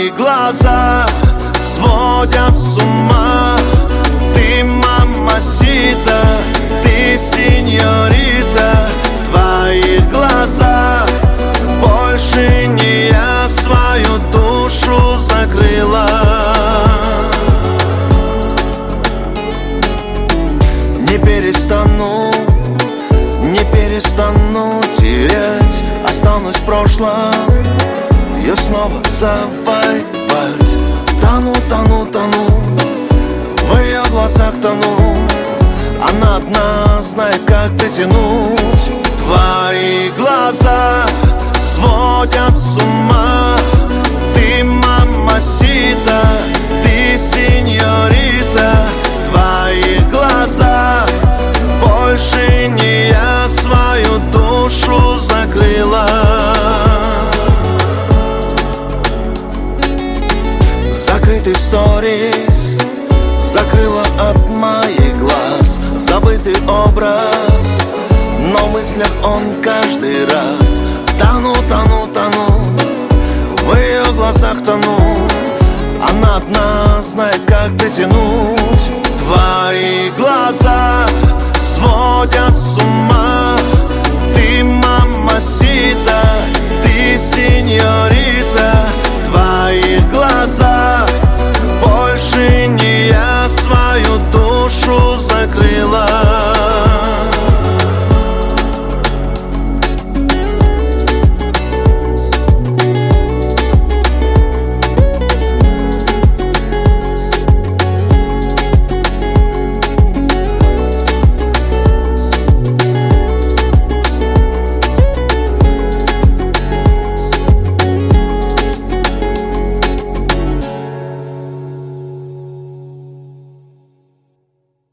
Твои глаза сводят с ума. Ты мамасита, ты сеньорита. Твои глаза, больше не я свою душу закрыла. Не перестану терять, останусь в прошлом, ее снова завоевать. Тону, в ее глазах тону. Она одна знает, как притянуть. Твои глаза сводят с ума. Ты мамасита, ты сеньорита. Твои глаза, больше не я свою душу закрыла. Закрытый сторис закрыла от моих глаз. Забытый образ, но в мыслях он каждый раз. Тону, в ее глазах тону. Она одна знает, как притянуть. Твои глаза сводят с ума. Ты мамасита, ты сеньорита.